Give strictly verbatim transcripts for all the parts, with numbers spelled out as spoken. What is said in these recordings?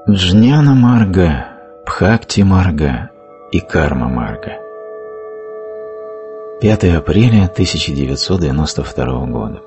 Джняна Марга, Бхакти Марга и Карма Марга. пятое апреля тысяча девятьсот девяносто второго года.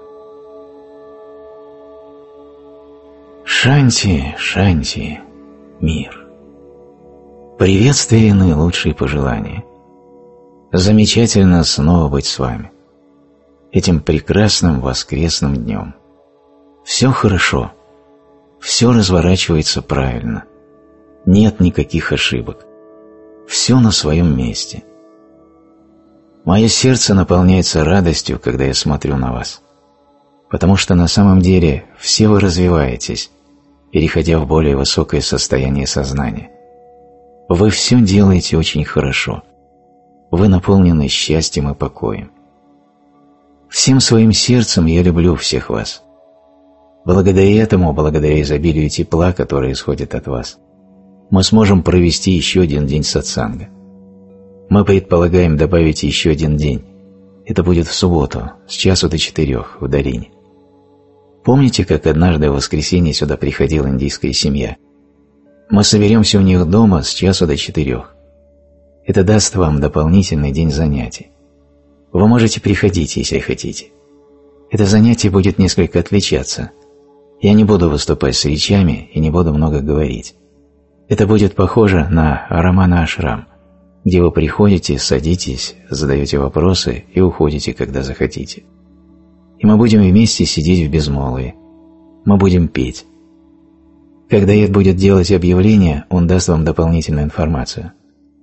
Шанти, Шанти, мир. Приветствия и наилучшие пожелания. Замечательно снова быть с вами. Этим прекрасным воскресным днем. Все хорошо. Все разворачивается правильно. Нет никаких ошибок. Все на своем месте. Мое сердце наполняется радостью, когда я смотрю на вас. Потому что на самом деле все вы развиваетесь, переходя в более высокое состояние сознания. Вы все делаете очень хорошо. Вы наполнены счастьем и покоем. Всем своим сердцем я люблю всех вас. Благодаря этому, благодаря изобилию тепла, которое исходит от вас, мы сможем провести еще один день сатсанга. Мы предполагаем добавить еще один день. Это будет в субботу, с часу до четырех, в долине. Помните, как однажды в воскресенье сюда приходила индийская семья? Мы соберемся у них дома с часу до четырех. Это даст вам дополнительный день занятий. Вы можете приходить, если хотите. Это занятие будет несколько отличаться. Я не буду выступать с речами и не буду много говорить. Это будет похоже на Рамана Ашрам, где вы приходите, садитесь, задаете вопросы и уходите, когда захотите. И мы будем вместе сидеть в безмолвии. Мы будем петь. Когда Эд будет делать объявление, он даст вам дополнительную информацию.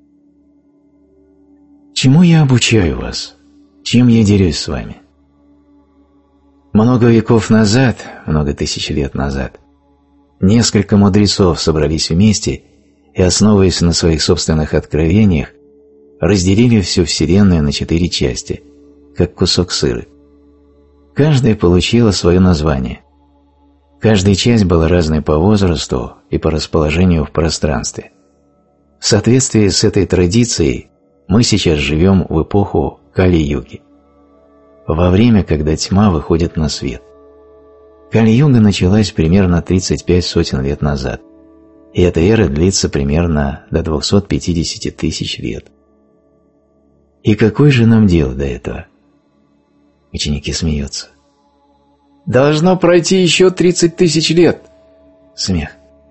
Чему я обучаю вас? Чем я делюсь с вами? Много веков назад, много тысяч лет назад, несколько мудрецов собрались вместе и, основываясь на своих собственных откровениях, разделили всю Вселенную на четыре части, как кусок сыра. Каждая получила свое название. Каждая часть была разной по возрасту и по расположению в пространстве. В соответствии с этой традицией мы сейчас живем в эпоху Кали-юги, во время, когда тьма выходит на свет. Кали-юга началась примерно тридцать пять сотен лет назад, и эта эра длится примерно до двухсот пятидесяти тысяч лет. И какое же нам дело до этого? Ученики смеются. Должно пройти еще тридцать тысяч лет. Смех.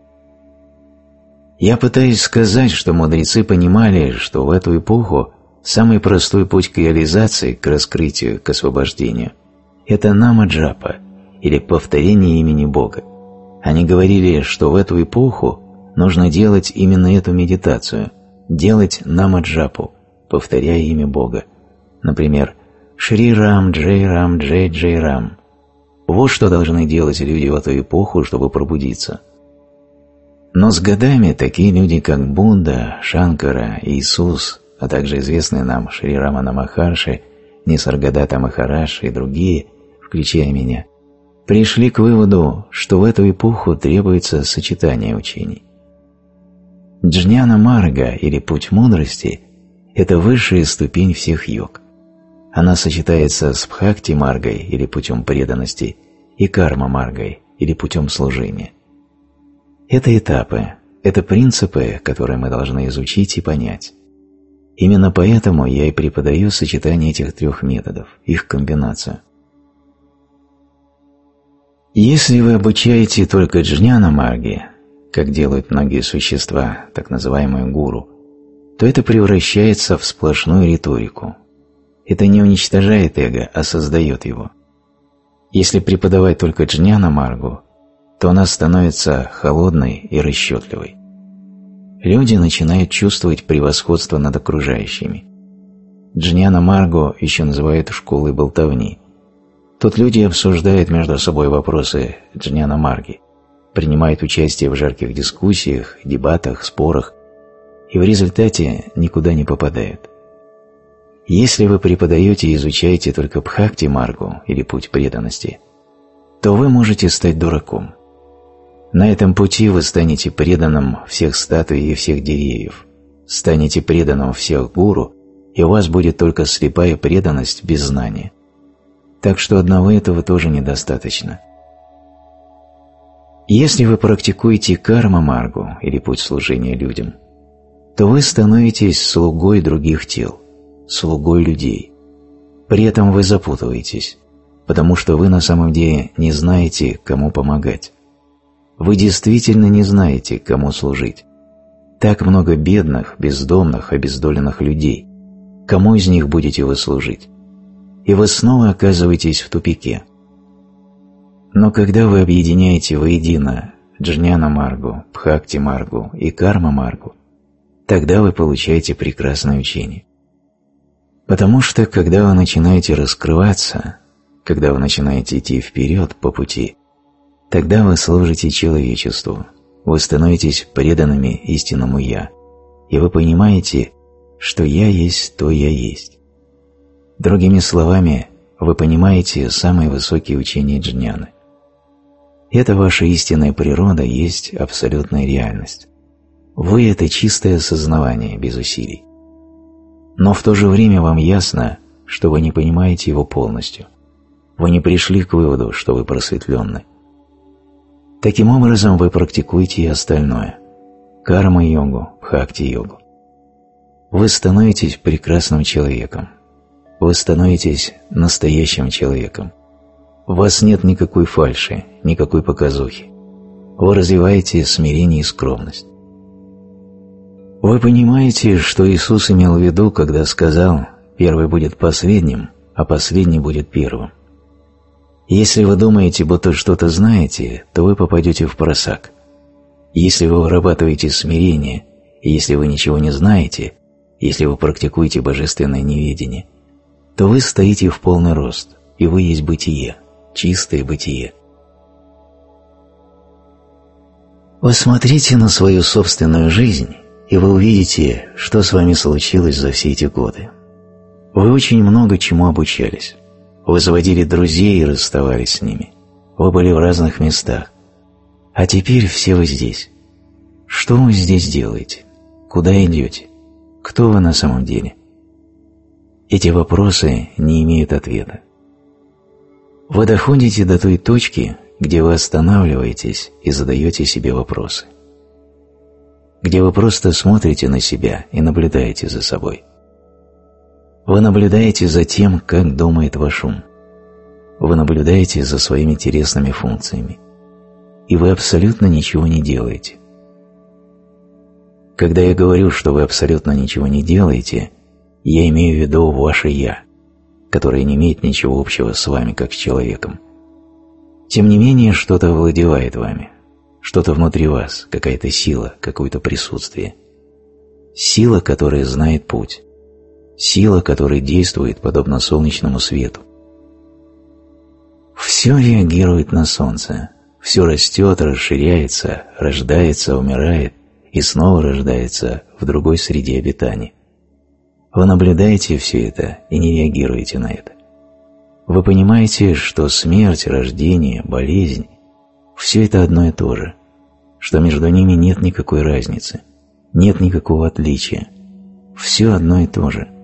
Я пытаюсь сказать, что мудрецы понимали, что в эту эпоху самый простой путь к реализации, к раскрытию, к освобождению – это нама-джапа, или повторение имени Бога. Они говорили, что в эту эпоху нужно делать именно эту медитацию, делать нама-джапу, повторяя имя Бога. Например, Шри Рам, Джей Рам, Джей Джей Рам. Вот что должны делать люди в эту эпоху, чтобы пробудиться. Но с годами такие люди, как Будда, Шанкара, Иисус, а также известные нам Шри Рамана Махарши, Нисаргадата Махарадж и другие, включая меня, пришли к выводу, что в эту эпоху требуется сочетание учений. Джняна Марга, или путь мудрости, это высшая ступень всех йог. Она сочетается с Бхакти Маргой, или путем преданности, и Карма Маргой, или путем служения. Это этапы, это принципы, которые мы должны изучить и понять. Именно поэтому я и преподаю сочетание этих трех методов, их комбинацию. Если вы обучаете только джняна марге, как делают многие существа, так называемую гуру, то это превращается в сплошную риторику. Это не уничтожает эго, а создает его. Если преподавать только джняна маргу, то она становится холодной и расчетливой. Люди начинают чувствовать превосходство над окружающими. Джняна Маргу еще называют школой болтовни. Тут люди обсуждают между собой вопросы Джняна Марги, принимают участие в жарких дискуссиях, дебатах, спорах и в результате никуда не попадают. Если вы преподаете и изучаете только Бхакти Маргу или путь преданности, то вы можете стать дураком. На этом пути вы станете преданным всех статуй и всех деревьев, станете преданным всех гуру, и у вас будет только слепая преданность без знания. Так что одного этого тоже недостаточно. Если вы практикуете карма-маргу или путь служения людям, то вы становитесь слугой других тел, слугой людей. При этом вы запутываетесь, потому что вы на самом деле не знаете, кому помогать. Вы действительно не знаете, кому служить. Так много бедных, бездомных, обездоленных людей. Кому из них будете вы служить? И вы снова оказываетесь в тупике. Но когда вы объединяете воедино джняна-маргу, бхакти-маргу и карма-маргу, тогда вы получаете прекрасное учение. Потому что, когда вы начинаете раскрываться, когда вы начинаете идти вперед по пути, тогда вы служите человечеству, вы становитесь преданными истинному «Я», и вы понимаете, что «Я есть то Я есть». Другими словами, вы понимаете самые высокие учения джняны. Это ваша истинная природа есть абсолютная реальность. Вы – это чистое осознавание без усилий. Но в то же время вам ясно, что вы не понимаете его полностью. Вы не пришли к выводу, что вы просветленны. Таким образом, вы практикуете и остальное – карма-йогу, бхакти-йогу. Вы становитесь прекрасным человеком. Вы становитесь настоящим человеком. У вас нет никакой фальши, никакой показухи. Вы развиваете смирение и скромность. Вы понимаете, что Иисус имел в виду, когда сказал «первый будет последним, а последний будет первым». Если вы думаете, будто что-то знаете, то вы попадете в просак. Если вы вырабатываете смирение, и если вы ничего не знаете, если вы практикуете божественное неведение, то вы стоите в полный рост, и вы есть бытие, чистое бытие. Вы смотрите на свою собственную жизнь, и вы увидите, что с вами случилось за все эти годы. Вы очень много чему обучались. Вы заводили друзей и расставались с ними. Вы были в разных местах. А теперь все вы здесь. Что вы здесь делаете? Куда идете? Кто вы на самом деле? Эти вопросы не имеют ответа. Вы доходите до той точки, где вы останавливаетесь и задаете себе вопросы. Где вы просто смотрите на себя и наблюдаете за собой. Вы наблюдаете за тем, как думает ваш ум. Вы наблюдаете за своими телесными функциями. И вы абсолютно ничего не делаете. Когда я говорю, что вы абсолютно ничего не делаете, я имею в виду ваше «Я», которое не имеет ничего общего с вами как с человеком. Тем не менее, что-то овладевает вами, что-то внутри вас, какая-то сила, какое-то присутствие. Сила, которая знает путь. Сила, которая действует подобно солнечному свету. Все реагирует на солнце, все растет, расширяется, рождается, умирает и снова рождается в другой среде обитания. Вы наблюдаете все это и не реагируете на это. Вы понимаете, что смерть, рождение, болезнь – все это одно и то же, что между ними нет никакой разницы, нет никакого отличия, все одно и то же.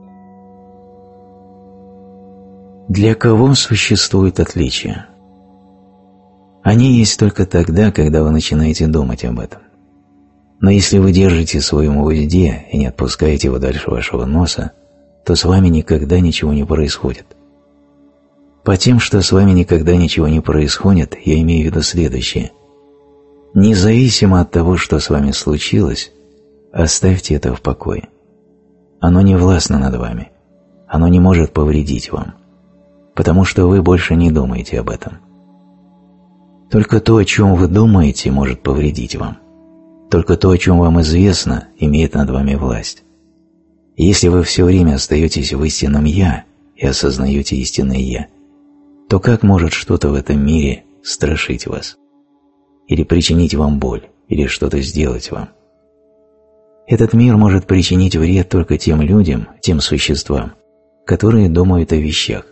Для кого существует отличие? Они есть только тогда, когда вы начинаете думать об этом. Но если вы держите свой ум в узде и не отпускаете его дальше вашего носа, то с вами никогда ничего не происходит. По тем, что с вами никогда ничего не происходит, я имею в виду следующее. Независимо от того, что с вами случилось, оставьте это в покое. Оно не властно над вами. Оно не может повредить вам. Потому что вы больше не думаете об этом. Только то, о чем вы думаете, может повредить вам. Только то, о чем вам известно, имеет над вами власть. И если вы все время остаетесь в истинном «Я» и осознаете истинное «Я», то как может что-то в этом мире страшить вас? Или причинить вам боль, или что-то сделать вам? Этот мир может причинить вред только тем людям, тем существам, которые думают о вещах.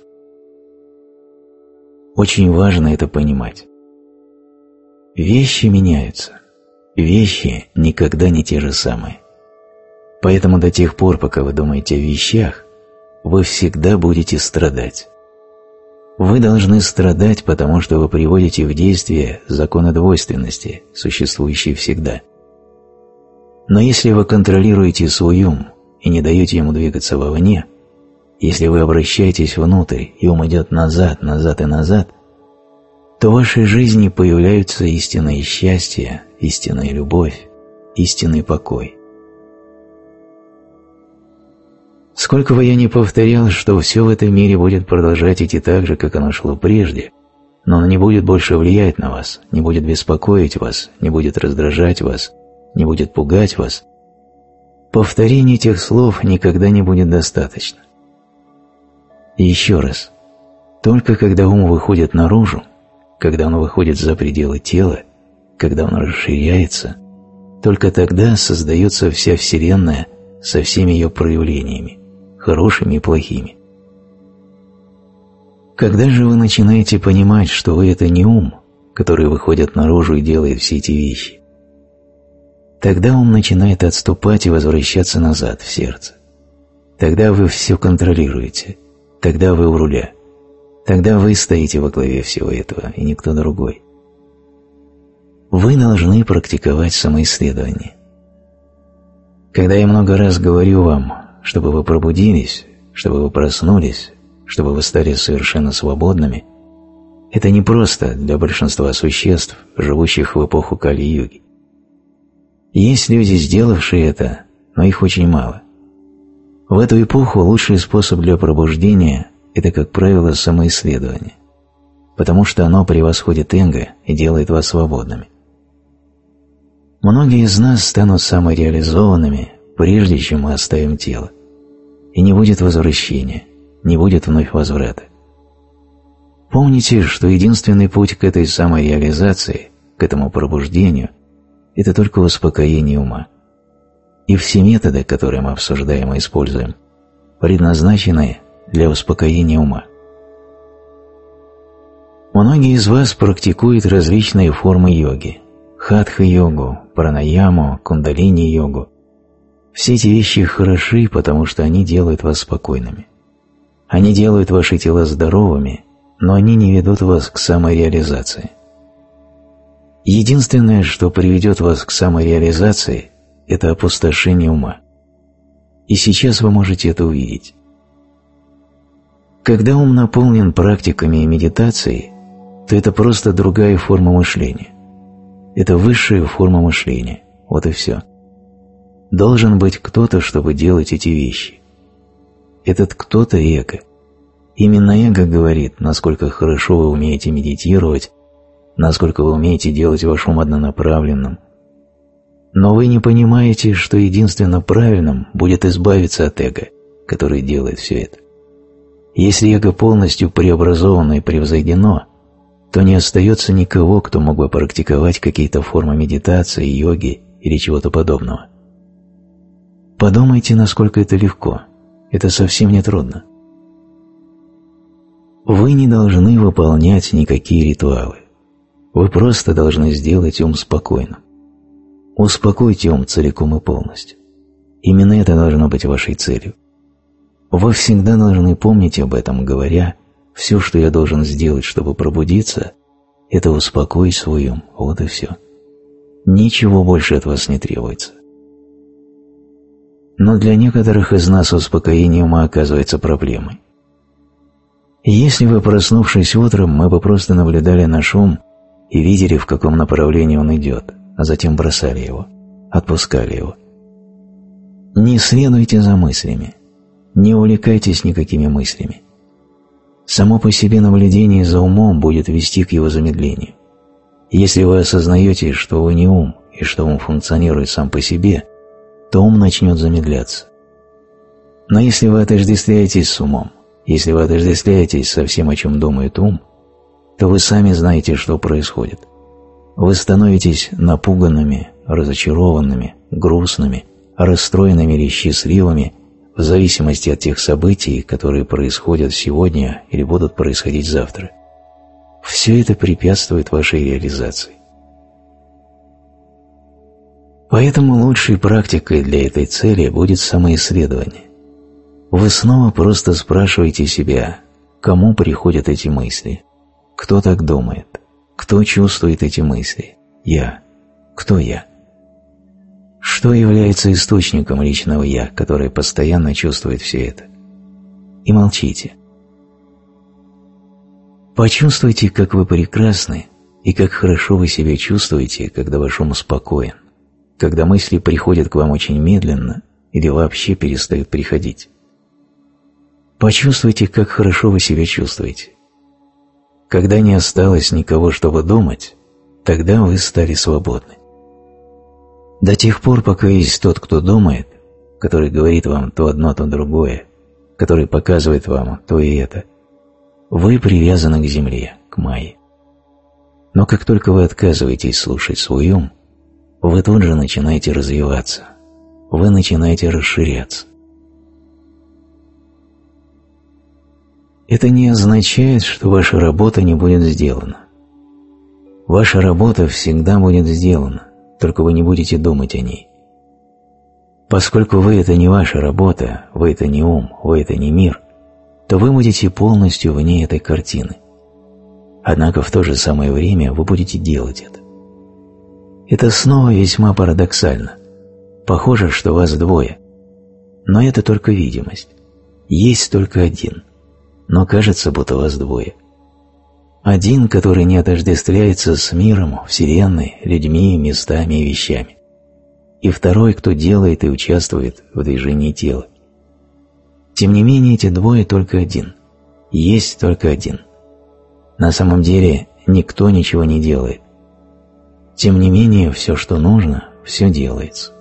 Очень важно это понимать. Вещи меняются. Вещи никогда не те же самые. Поэтому до тех пор, пока вы думаете о вещах, вы всегда будете страдать. Вы должны страдать, потому что вы приводите в действие законы двойственности, существующие всегда. Но если вы контролируете свой ум и не даете ему двигаться вовне, если вы обращаетесь внутрь, и ум идет назад, назад и назад, то в вашей жизни появляются истинное счастье, истинная любовь, истинный покой. Сколько бы я ни повторял, что все в этом мире будет продолжать идти так же, как оно шло прежде, но оно не будет больше влиять на вас, не будет беспокоить вас, не будет раздражать вас, не будет пугать вас, повторение этих слов никогда не будет достаточно. И еще раз, только когда ум выходит наружу, когда он выходит за пределы тела, когда он расширяется, только тогда создается вся Вселенная со всеми ее проявлениями, хорошими и плохими. Когда же вы начинаете понимать, что вы – это не ум, который выходит наружу и делает все эти вещи, тогда ум начинает отступать и возвращаться назад в сердце. Тогда вы все контролируете, тогда вы у руля, тогда вы стоите во главе всего этого, и никто другой. Вы должны практиковать самоисследование. Когда я много раз говорю вам, чтобы вы пробудились, чтобы вы проснулись, чтобы вы стали совершенно свободными, это не просто для большинства существ, живущих в эпоху Кали-юги. Есть люди, сделавшие это, но их очень мало. В эту эпоху лучший способ для пробуждения – это, как правило, самоисследование, потому что оно превосходит эго и делает вас свободными. Многие из нас станут самореализованными, прежде чем мы оставим тело, и не будет возвращения, не будет вновь возврата. Помните, что единственный путь к этой самореализации, к этому пробуждению – это только успокоение ума. И все методы, которые мы обсуждаем и используем, предназначены для успокоения ума. Многие из вас практикуют различные формы йоги – хатха-йогу, пранаяму, кундалини-йогу. Все эти вещи хороши, потому что они делают вас спокойными. Они делают ваши тела здоровыми, но они не ведут вас к самореализации. Единственное, что приведет вас к самореализации, это опустошение ума. И сейчас вы можете это увидеть. Когда ум наполнен практиками и медитацией, то это просто другая форма мышления. Это высшая форма мышления. Вот и все. Должен быть кто-то, чтобы делать эти вещи. Этот кто-то – эго. Именно эго говорит, насколько хорошо вы умеете медитировать, насколько вы умеете делать ваш ум однонаправленным. Но вы не понимаете, что единственно правильным будет избавиться от эго, который делает все это. Если эго полностью преобразовано и превзойдено, то не остается никого, кто мог бы практиковать какие-то формы медитации, йоги или чего-то подобного. Подумайте, насколько это легко. Это совсем не трудно. Вы не должны выполнять никакие ритуалы. Вы просто должны сделать ум спокойным. Успокойте ум целиком и полностью. Именно это должно быть вашей целью. Вы всегда должны помнить об этом, говоря: «Все, что я должен сделать, чтобы пробудиться, это успокоить свой ум». Вот и все. Ничего больше от вас не требуется. Но для некоторых из нас успокоение ума оказывается проблемой. Если вы, проснувшись утром, мы бы просто наблюдали наш ум и видели, в каком направлении он идет, а затем бросали его, отпускали его. Не следуйте за мыслями, не увлекайтесь никакими мыслями. Само по себе наблюдение за умом будет вести к его замедлению. Если вы осознаете, что вы не ум и что ум функционирует сам по себе, то ум начнет замедляться. Но если вы отождествляетесь с умом, если вы отождествляетесь со всем, о чем думает ум, то вы сами знаете, что происходит. Вы становитесь напуганными, разочарованными, грустными, расстроенными или счастливыми в зависимости от тех событий, которые происходят сегодня или будут происходить завтра. Все это препятствует вашей реализации. Поэтому лучшей практикой для этой цели будет самоисследование. Вы снова просто спрашиваете себя, кому приходят эти мысли, кто так думает, кто чувствует эти мысли, я, кто я. Что является источником личного «я», которое постоянно чувствует все это? И молчите. Почувствуйте, как вы прекрасны и как хорошо вы себя чувствуете, когда ваш ум спокоен, когда мысли приходят к вам очень медленно или вообще перестают приходить. Почувствуйте, как хорошо вы себя чувствуете. Когда не осталось никого, чтобы думать, тогда вы стали свободны. До тех пор, пока есть тот, кто думает, который говорит вам то одно, то другое, который показывает вам то и это, вы привязаны к земле, к майе. Но как только вы отказываетесь слушать свой ум, вы тут же начинаете развиваться, вы начинаете расширяться. Это не означает, что ваша работа не будет сделана. Ваша работа всегда будет сделана, только вы не будете думать о ней. Поскольку вы – это не ваша работа, вы – это не ум, вы – это не мир, то вы будете полностью вне этой картины. Однако в то же самое время вы будете делать это. Это снова весьма парадоксально. Похоже, что вас двое. Но это только видимость. Есть только один. Но кажется, будто вас двое. Один, который не отождествляется с миром, вселенной, людьми, местами и вещами. И второй, кто делает и участвует в движении тела. Тем не менее, эти двое только один. Есть только один. На самом деле, никто ничего не делает. Тем не менее, все, что нужно, все делается.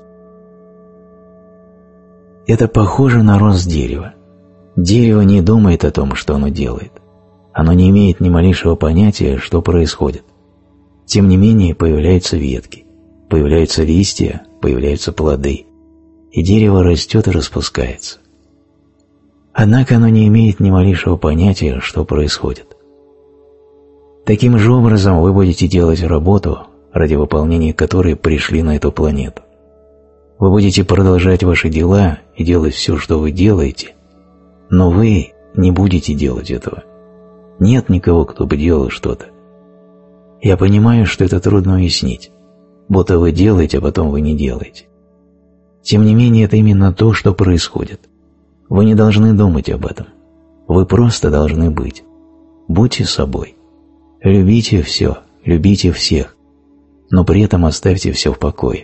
Это похоже на рост дерева. Дерево не думает о том, что оно делает. Оно не имеет ни малейшего понятия, что происходит. Тем не менее, появляются ветки, появляются листья, появляются плоды, и дерево растет и распускается. Однако оно не имеет ни малейшего понятия, что происходит. Таким же образом вы будете делать работу, ради выполнения которой пришли на эту планету. Вы будете продолжать ваши дела и делать все, что вы делаете, но вы не будете делать этого. Нет никого, кто бы делал что-то. Я понимаю, что это трудно уяснить, будто вы делаете, а потом вы не делаете. Тем не менее, это именно то, что происходит. Вы не должны думать об этом. Вы просто должны быть. Будьте собой. Любите все, любите всех, но при этом оставьте все в покое.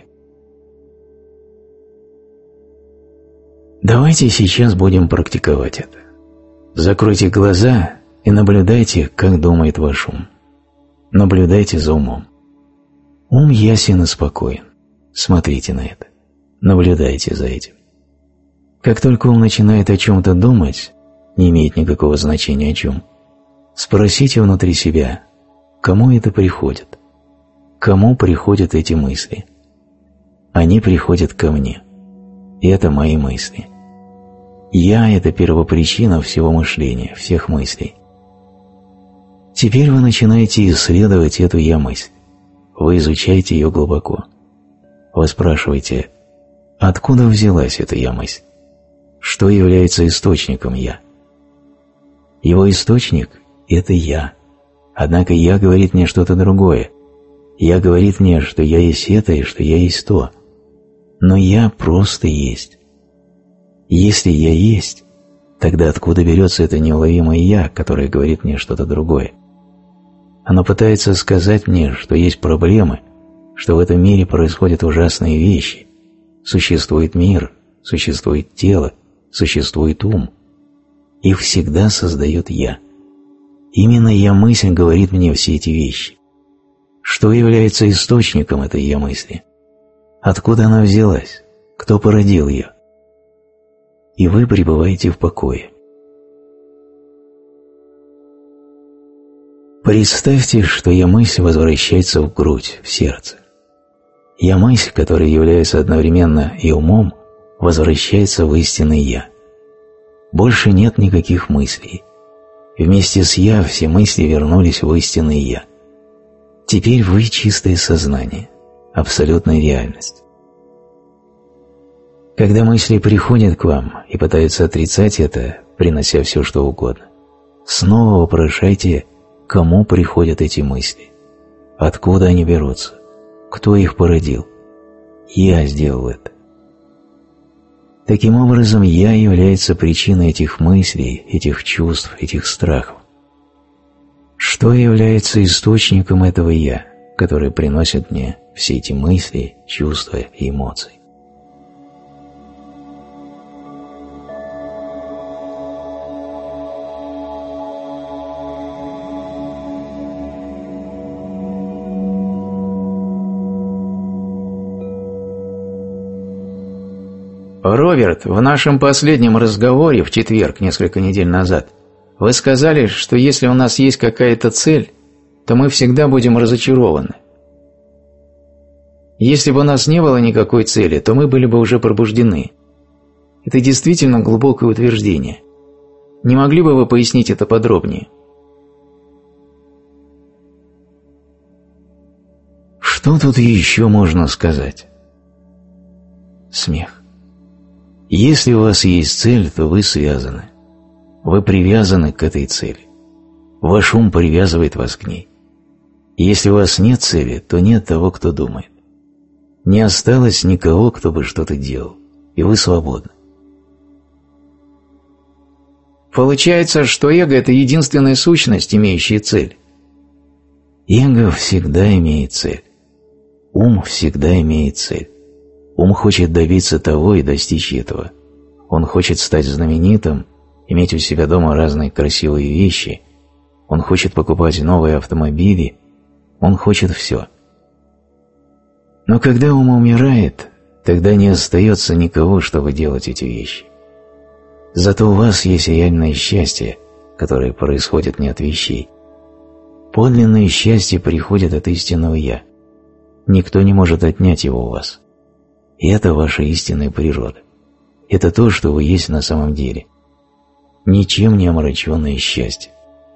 Давайте сейчас будем практиковать это. Закройте глаза и наблюдайте, как думает ваш ум. Наблюдайте за умом. Ум ясен и спокоен. Смотрите на это. Наблюдайте за этим. Как только ум начинает о чем-то думать, не имеет никакого значения о чем, спросите внутри себя, кому это приходит? Кому приходят эти мысли? Они приходят ко мне. И это мои мысли. Я – это первопричина всего мышления, всех мыслей. Теперь вы начинаете исследовать эту «я-мысль». Вы изучаете ее глубоко. Вы спрашиваете, откуда взялась эта «я-мысль»? Что является источником «я»? Его источник – это «я». Однако «я» говорит мне что-то другое. «Я» говорит мне, что я есть это и что я есть то. Но «я» просто есть. Если «я» есть, тогда откуда берется это неуловимое «я», которое говорит мне что-то другое? Оно пытается сказать мне, что есть проблемы, что в этом мире происходят ужасные вещи. Существует мир, существует тело, существует ум. Их всегда создает «я». Именно «я-мысль» говорит мне все эти вещи. Что является источником этой «я-мысли»? Откуда она взялась? Кто породил ее? И вы пребываете в покое. Представьте, что «я-мысль» возвращается в грудь, в сердце. «Я-мысль», которая является одновременно и умом, возвращается в истинный «я». Больше нет никаких мыслей. Вместе с «я» все мысли вернулись в истинный «я». Теперь вы чистое сознание, абсолютная реальность. Когда мысли приходят к вам и пытаются отрицать это, принося все, что угодно, снова вопрошайте, кому приходят эти мысли, откуда они берутся, кто их породил. Я сделал это. Таким образом, «я» является причиной этих мыслей, этих чувств, этих страхов. Что является источником этого «я», который приносит мне все эти мысли, чувства и эмоции? Роберт, в нашем последнем разговоре в четверг, несколько недель назад, вы сказали, что если у нас есть какая-то цель, то мы всегда будем разочарованы. Если бы у нас не было никакой цели, то мы были бы уже пробуждены. Это действительно глубокое утверждение. Не могли бы вы пояснить это подробнее? Что тут еще можно сказать? Смех. Если у вас есть цель, то вы связаны. Вы привязаны к этой цели. Ваш ум привязывает вас к ней. Если у вас нет цели, то нет того, кто думает. Не осталось никого, кто бы что-то делал, и вы свободны. Получается, что эго – это единственная сущность, имеющая цель. Эго всегда имеет цель. Ум всегда имеет цель. Ум хочет добиться того и достичь этого. Он хочет стать знаменитым, иметь у себя дома разные красивые вещи. Он хочет покупать новые автомобили. Он хочет все. Но когда ум умирает, тогда не остается никого, чтобы делать эти вещи. Зато у вас есть реальное счастье, которое происходит не от вещей. Подлинное счастье приходит от истинного «я». Никто не может отнять его у вас. И это ваша истинная природа. Это то, что вы есть на самом деле. Ничем не омраченное счастье.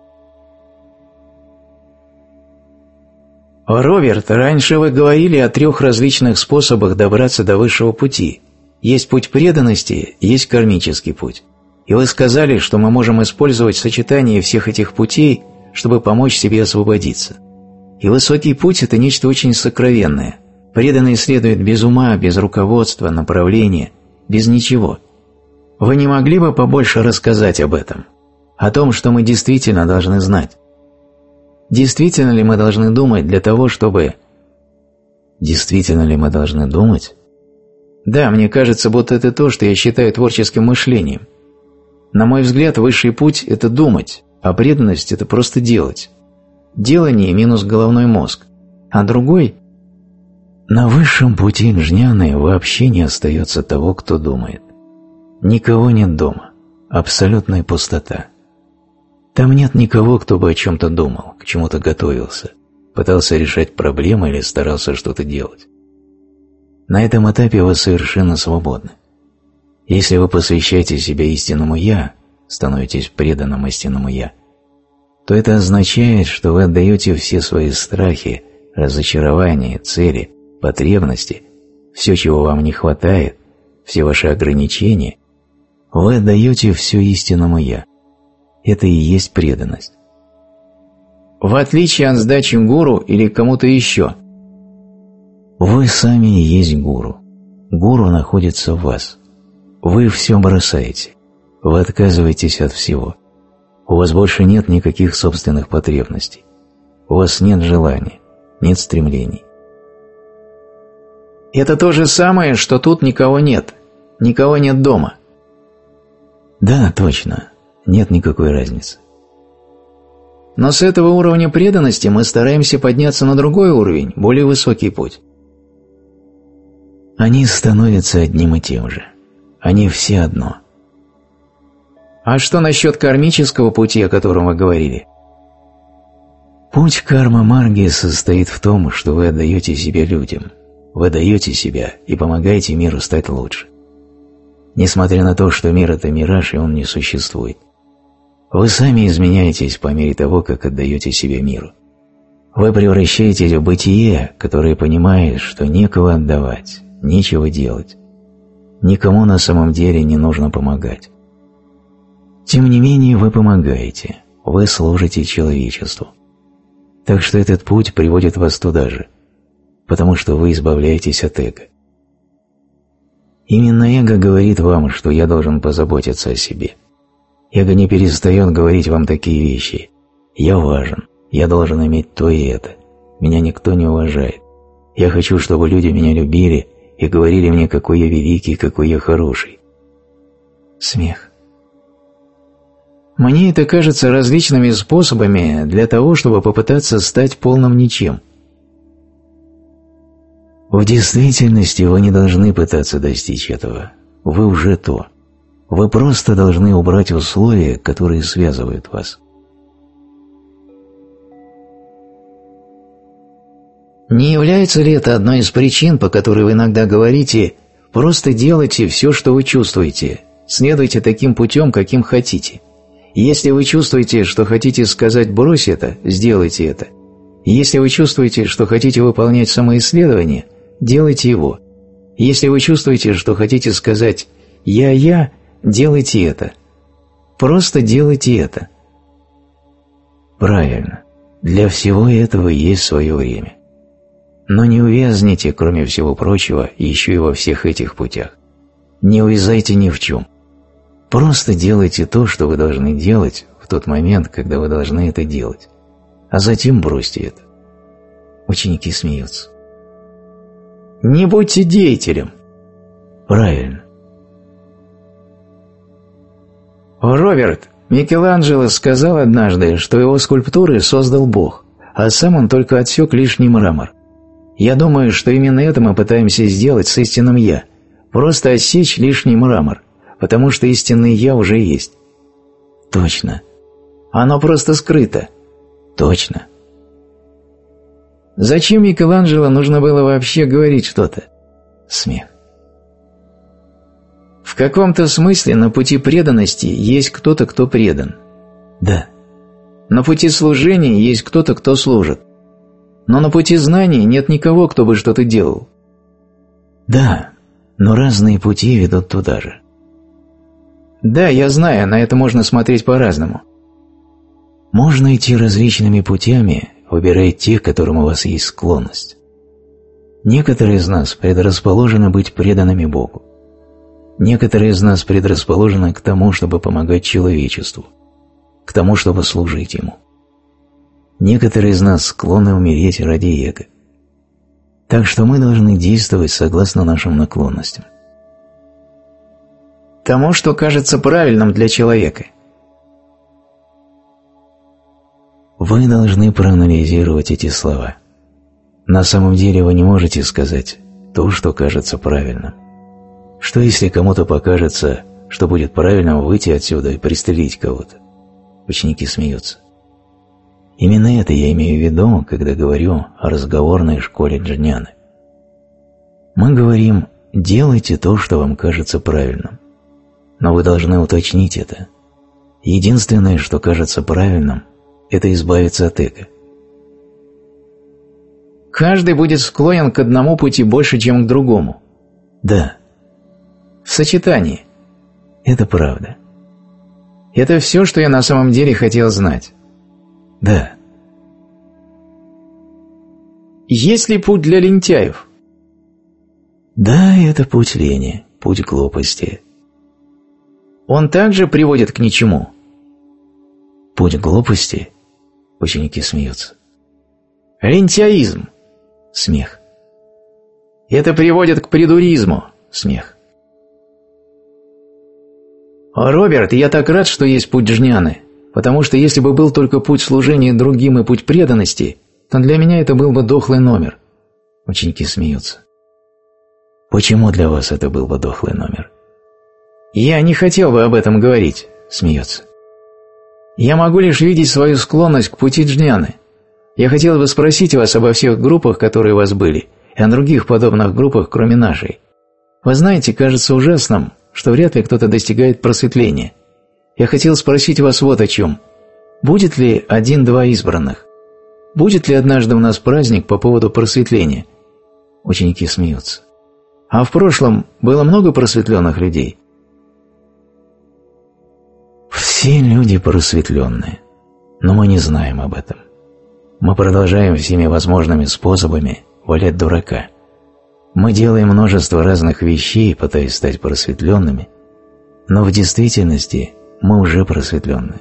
Роберт, раньше вы говорили о трех различных способах добраться до высшего пути. Есть путь преданности, есть кармический путь. И вы сказали, что мы можем использовать сочетание всех этих путей, чтобы помочь себе освободиться. И высокий путь – это нечто очень сокровенное. Преданный следует без ума, без руководства, направления, без ничего. Вы не могли бы побольше рассказать об этом? О том, что мы действительно должны знать? Действительно ли мы должны думать для того, чтобы... Действительно ли мы должны думать? Да, мне кажется, будто это то, что я считаю творческим мышлением. На мой взгляд, высший путь – это думать, а преданность – это просто делать. Делание минус головной мозг. А другой... На высшем пути джняны вообще не остается того, кто думает. Никого нет дома. Абсолютная пустота. Там нет никого, кто бы о чем-то думал, к чему-то готовился, пытался решать проблемы или старался что-то делать. На этом этапе вы совершенно свободны. Если вы посвящаете себя истинному «я», становитесь преданным истинному «я», то это означает, что вы отдаете все свои страхи, разочарования, цели, потребности, все, чего вам не хватает, все ваши ограничения, вы отдаете все истинному «я». Это и есть преданность. В отличие от сдачи гуру или кому-то еще. Вы сами и есть гуру. Гуру находится в вас. Вы все бросаете. Вы отказываетесь от всего. У вас больше нет никаких собственных потребностей. У вас нет желания, нет стремлений. Это то же самое, что тут никого нет. Никого нет дома. Да, точно. Нет никакой разницы. Но с этого уровня преданности мы стараемся подняться на другой уровень, более высокий путь. Они становятся одним и тем же. Они все одно. А что насчет кармического пути, о котором вы говорили? Путь карма-марги состоит в том, что вы отдаете себя людям. Вы даете себя и помогаете миру стать лучше. Несмотря на то, что мир – это мираж, и он не существует. Вы сами изменяетесь по мере того, как отдаете себя миру. Вы превращаетесь в бытие, которое понимает, что некого отдавать, нечего делать. Никому на самом деле не нужно помогать. Тем не менее вы помогаете, вы служите человечеству. Так что этот путь приводит вас туда же, потому что вы избавляетесь от эго. Именно эго говорит вам, что я должен позаботиться о себе. Эго не перестает говорить вам такие вещи. Я важен, я должен иметь то и это. Меня никто не уважает. Я хочу, чтобы люди меня любили и говорили мне, какой я великий, какой я хороший. Смех. Мне это кажется различными способами для того, чтобы попытаться стать полным ничем. В действительности вы не должны пытаться достичь этого. Вы уже то. Вы просто должны убрать условия, которые связывают вас. Не является ли это одной из причин, по которой вы иногда говорите «просто делайте все, что вы чувствуете, следуйте таким путем, каким хотите». Если вы чувствуете, что хотите сказать «брось это», сделайте это. Если вы чувствуете, что хотите выполнять самоисследование, делайте его. Если вы чувствуете, что хотите сказать «я-я», делайте это. Просто делайте это. Правильно. Для всего этого есть свое время. Но не увязните, кроме всего прочего, еще и во всех этих путях. Не увязайте ни в чем. Просто делайте то, что вы должны делать в тот момент, когда вы должны это делать. А затем бросьте это. Ученики смеются. Не будьте деятелем. Правильно. Роберт, Микеланджело сказал однажды, что его скульптуры создал Бог, а сам он только отсек лишний мрамор. Я думаю, что именно это мы пытаемся сделать с истинным «я». Просто отсечь лишний мрамор, потому что истинное «я» уже есть. Точно. Оно просто скрыто. Точно. Зачем Микеланджело нужно было вообще говорить что-то? Смех. В каком-то смысле на пути преданности есть кто-то, кто предан. Да. На пути служения есть кто-то, кто служит. Но на пути знаний нет никого, кто бы что-то делал. Да, но разные пути ведут туда же. Да, я знаю, на это можно смотреть по-разному. Можно идти различными путями, выбирая те, к которым у вас есть склонность. Некоторые из нас предрасположены быть преданными Богу. Некоторые из нас предрасположены к тому, чтобы помогать человечеству, к тому, чтобы служить ему. Некоторые из нас склонны умереть ради эго. Так что мы должны действовать согласно нашим наклонностям. Тому, что кажется правильным для человека. Вы должны проанализировать эти слова. На самом деле вы не можете сказать то, что кажется правильным. Что если кому-то покажется, что будет правильным выйти отсюда и пристрелить кого-то? Ученики смеются. Именно это я имею в виду, когда говорю о разговорной школе джняны. Мы говорим «делайте то, что вам кажется правильным». Но вы должны уточнить это. Единственное, что кажется правильным, это избавиться от эго. Каждый будет склонен к одному пути больше, чем к другому. Да. В сочетании. Это правда. Это все, что я на самом деле хотел знать. Да. Есть ли путь для лентяев? Да, это путь лени, путь глупости. Он также приводит к ничему. Путь глупости? Ученики смеются. Лентяизм. Смех. Это приводит к придуризму. Смех. Роберт, я так рад, что есть путь джняны, потому что если бы был только путь служения другим и путь преданности, то для меня это был бы дохлый номер. Ученики смеются. Почему для вас это был бы дохлый номер? Я не хотел бы об этом говорить, смеется. Я могу лишь видеть свою склонность к пути джняны. Я хотел бы спросить вас обо всех группах, которые у вас были, и о других подобных группах, кроме нашей. Вы знаете, кажется ужасным, что вряд ли кто-то достигает просветления. Я хотел спросить вас вот о чем. Будет ли один-два избранных? Будет ли однажды у нас праздник по поводу просветления? Ученики смеются. А в прошлом было много просветленных людей? Все люди просветленные. Но мы не знаем об этом. Мы продолжаем всеми возможными способами валять дурака. Мы делаем множество разных вещей, пытаясь стать просветленными, но в действительности мы уже просветленны.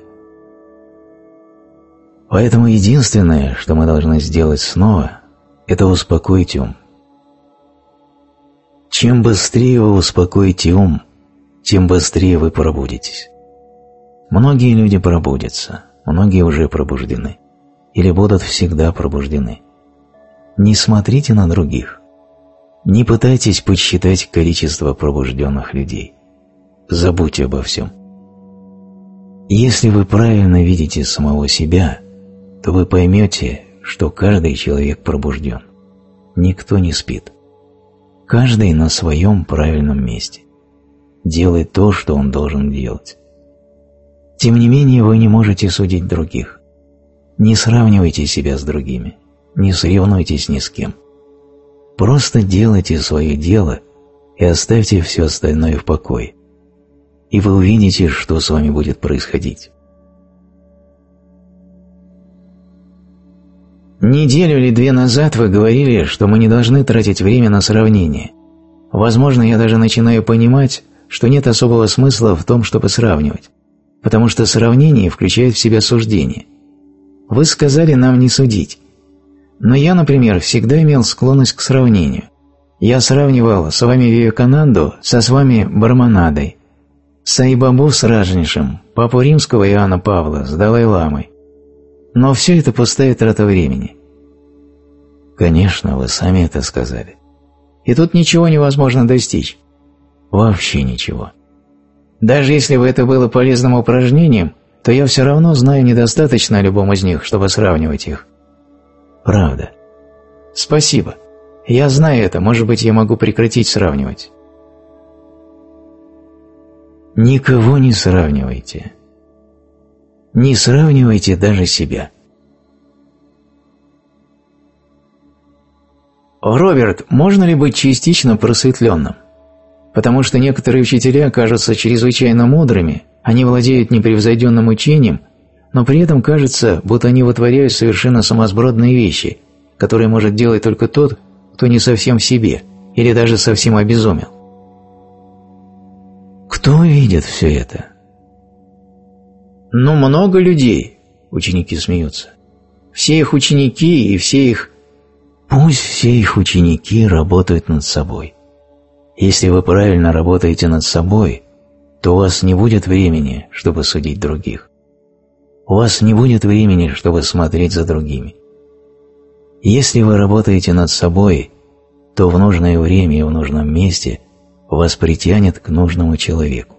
Поэтому единственное, что мы должны сделать снова, это успокоить ум. Чем быстрее вы успокоите ум, тем быстрее вы пробудитесь. Многие люди пробудятся, многие уже пробуждены, или будут всегда пробуждены. Не смотрите на других. Не пытайтесь подсчитать количество пробужденных людей. Забудьте обо всем. Если вы правильно видите самого себя, то вы поймете, что каждый человек пробужден. Никто не спит. Каждый на своем правильном месте. Делает то, что он должен делать. Тем не менее, вы не можете судить других. Не сравнивайте себя с другими. Не соревнуйтесь ни с кем. Просто делайте свое дело и оставьте все остальное в покое. И вы увидите, что с вами будет происходить. Неделю или две назад вы говорили, что мы не должны тратить время на сравнение. Возможно, я даже начинаю понимать, что нет особого смысла в том, чтобы сравнивать, потому что сравнение включает в себя суждение. Вы сказали нам не судить. Но я, например, всегда имел склонность к сравнению. Я сравнивал с вами Вивекананду со с вами Брахманадой, Саи-Бабу с Раджнишем, Папу Римского Иоанна Павла с Далай-ламой. Но все это пустая трата времени. Конечно, вы сами это сказали. И тут ничего невозможно достичь. Вообще ничего. Даже если бы это было полезным упражнением, то я все равно знаю недостаточно о любом из них, чтобы сравнивать их. Правда. Спасибо. Я знаю это, может быть, я могу прекратить сравнивать. Никого не сравнивайте. Не сравнивайте даже себя. Роберт, можно ли быть частично просветленным? Потому что некоторые учителя кажутся чрезвычайно мудрыми, они владеют непревзойденным учением, но при этом кажется, будто они вытворяют совершенно сумасбродные вещи, которые может делать только тот, кто не совсем в себе или даже совсем обезумел. Кто видит все это? Ну, много людей, ученики смеются. Все их ученики и все их... Пусть все их ученики работают над собой. Если вы правильно работаете над собой, то у вас не будет времени, чтобы судить других. У вас не будет времени, чтобы смотреть за другими. Если вы работаете над собой, то в нужное время и в нужном месте вас притянет к нужному человеку.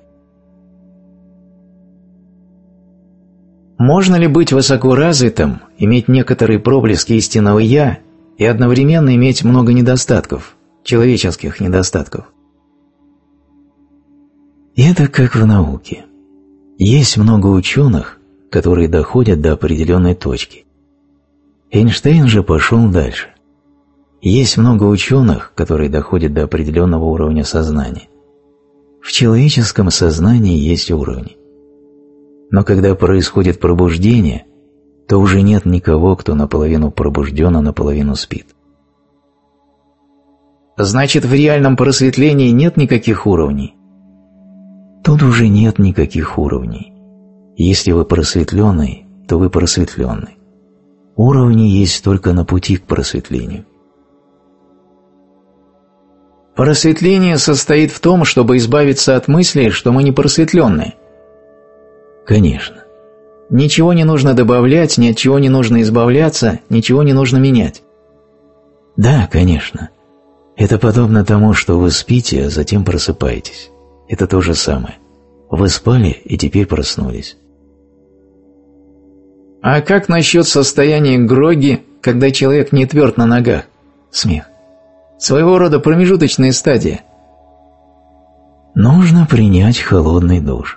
Можно ли быть высокоразвитым, иметь некоторые проблески истинного «я» и одновременно иметь много недостатков, человеческих недостатков? Это как в науке. Есть много ученых, которые доходят до определенной точки. Эйнштейн же пошел дальше. Есть много ученых, которые доходят до определенного уровня сознания. В человеческом сознании есть уровни. Но когда происходит пробуждение, то уже нет никого, кто наполовину пробужден, а наполовину спит. Значит, в реальном просветлении нет никаких уровней? Тут уже нет никаких уровней. Если вы просветленный, то вы просветленный. Уровни есть только на пути к просветлению. Просветление состоит в том, чтобы избавиться от мысли, что мы не просветленные. Конечно. Ничего не нужно добавлять, ни от чего не нужно избавляться, ничего не нужно менять. Да, конечно. Это подобно тому, что вы спите, а затем просыпаетесь. Это то же самое. Вы спали и теперь проснулись. А как насчет состояния гроги, когда человек не тверд на ногах? Смех. Своего рода промежуточная стадия. Нужно принять холодный душ.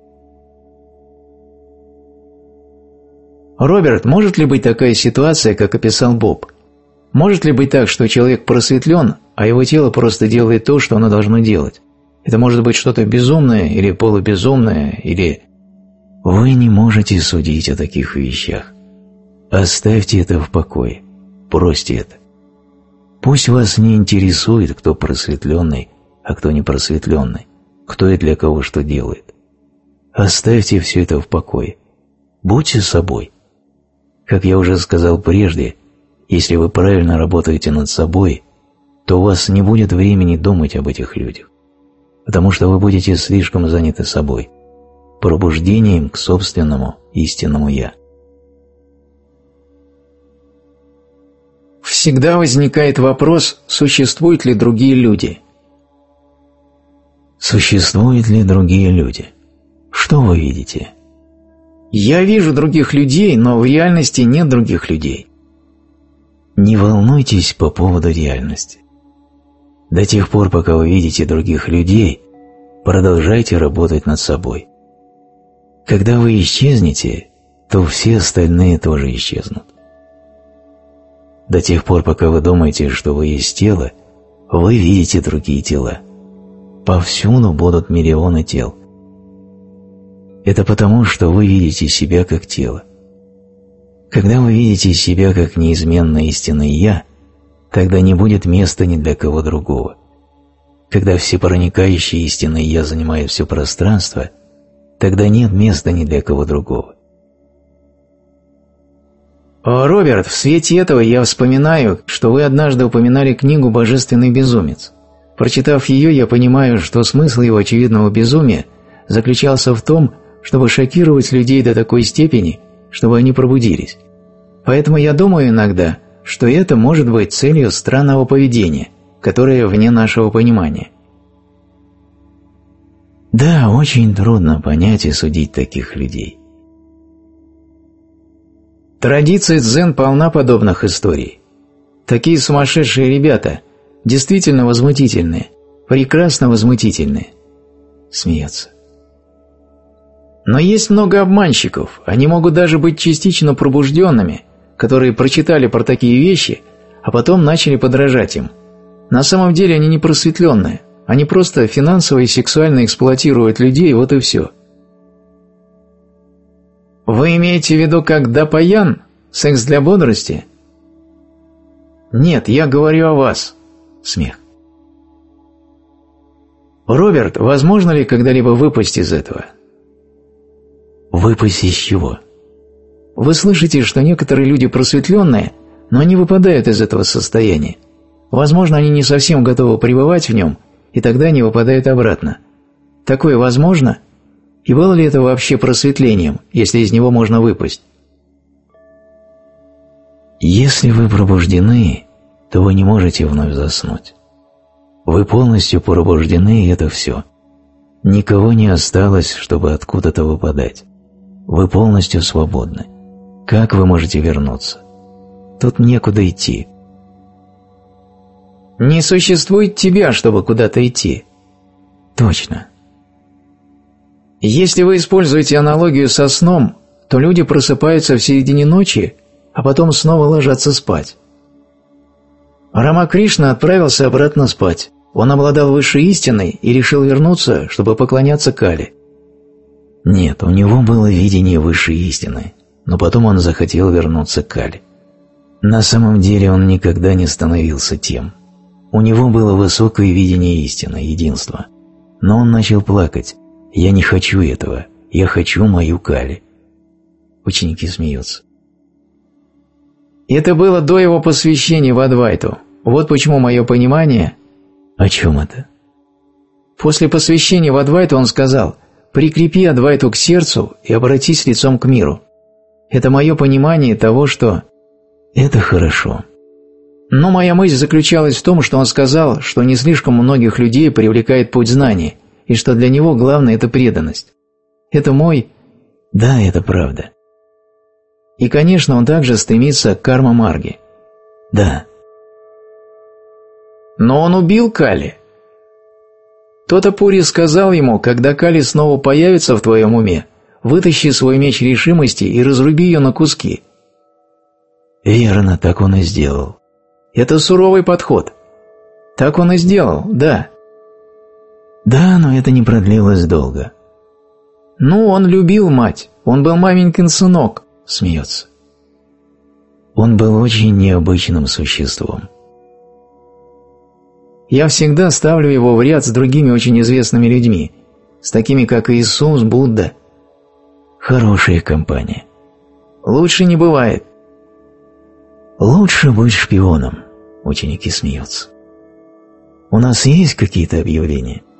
Роберт, может ли быть такая ситуация, как описал Боб? Может ли быть так, что человек просветлен, а его тело просто делает то, что оно должно делать? Это может быть что-то безумное или полубезумное, или... Вы не можете судить о таких вещах. Оставьте это в покое, бросьте это. Пусть вас не интересует, кто просветленный, а кто не просветленный, кто и для кого что делает. Оставьте все это в покое. Будьте собой. Как я уже сказал прежде, если вы правильно работаете над собой, то у вас не будет времени думать об этих людях, потому что вы будете слишком заняты собой, пробуждением к собственному истинному «Я». Всегда возникает вопрос, существуют ли другие люди. Существуют ли другие люди? Что вы видите? Я вижу других людей, но в реальности нет других людей. Не волнуйтесь по поводу реальности. До тех пор, пока вы видите других людей, продолжайте работать над собой. Когда вы исчезнете, то все остальные тоже исчезнут. До тех пор, пока вы думаете, что вы есть тело, вы видите другие тела. Повсюду будут миллионы тел. Это потому, что вы видите себя как тело. Когда вы видите себя как неизменное истинное «Я», тогда не будет места ни для кого другого. Когда всепроникающее истинное «Я» занимает все пространство, тогда нет места ни для кого другого. Роберт, в свете этого я вспоминаю, что вы однажды упоминали книгу «Божественный безумец». Прочитав ее, я понимаю, что смысл его очевидного безумия заключался в том, чтобы шокировать людей до такой степени, чтобы они пробудились. Поэтому я думаю иногда, что это может быть целью странного поведения, которое вне нашего понимания. Да, очень трудно понять и судить таких людей. Традиция дзен полна подобных историй. Такие сумасшедшие ребята, действительно возмутительные, прекрасно возмутительные. Смеется. Но есть много обманщиков, они могут даже быть частично пробужденными, которые прочитали про такие вещи, а потом начали подражать им. На самом деле они не просветленные, они просто финансово и сексуально эксплуатируют людей, вот и все. Вы имеете в виду как дапаян, секс для бодрости? Нет, я говорю о вас. Смех. Роберт, возможно ли когда-либо выпасть из этого? Выпасть из чего? Вы слышите, что некоторые люди просветленные, но они выпадают из этого состояния. Возможно, они не совсем готовы пребывать в нем, и тогда они выпадают обратно. Такое возможно? И было ли это вообще просветлением, если из него можно выпасть? Если вы пробуждены, то вы не можете вновь заснуть. Вы полностью пробуждены, и это все. Никого не осталось, чтобы откуда-то выпадать. Вы полностью свободны. Как вы можете вернуться? Тут некуда идти. Не существует тебя, чтобы куда-то идти. Точно. Если вы используете аналогию со сном, то люди просыпаются в середине ночи, а потом снова ложатся спать. Рамакришна отправился обратно спать. Он обладал высшей истиной и решил вернуться, чтобы поклоняться Кали. Нет, у него было видение высшей истины, но потом он захотел вернуться к Кали. На самом деле он никогда не становился тем. У него было высокое видение истины, единства. Но он начал плакать. «Я не хочу этого. Я хочу мою Кали». Ученики смеются. Это было до его посвящения в Адвайту. Вот почему мое понимание... О чем это? После посвящения в Адвайту он сказал: «Прикрепи Адвайту к сердцу и обратись лицом к миру». Это мое понимание того, что... Это хорошо. Но моя мысль заключалась в том, что он сказал, что не слишком многих людей привлекает путь знания, и что для него главное – это преданность. Это мой... Да, это правда. И, конечно, он также стремится к карма-марге. Да. Но он убил Кали. Тотапури сказал ему: когда Кали снова появится в твоем уме, вытащи свой меч решимости и разруби ее на куски. Верно, так он и сделал. Это суровый подход. Так он и сделал, да. Да, но это не продлилось долго. «Ну, он любил мать, он был маменькин сынок», — смеется. Он был очень необычным существом. Я всегда ставлю его в ряд с другими очень известными людьми, с такими, как Иисус, Будда. Хорошая компания. Лучше не бывает. Лучше быть шпионом, ученики смеются. У нас есть какие-то объявления?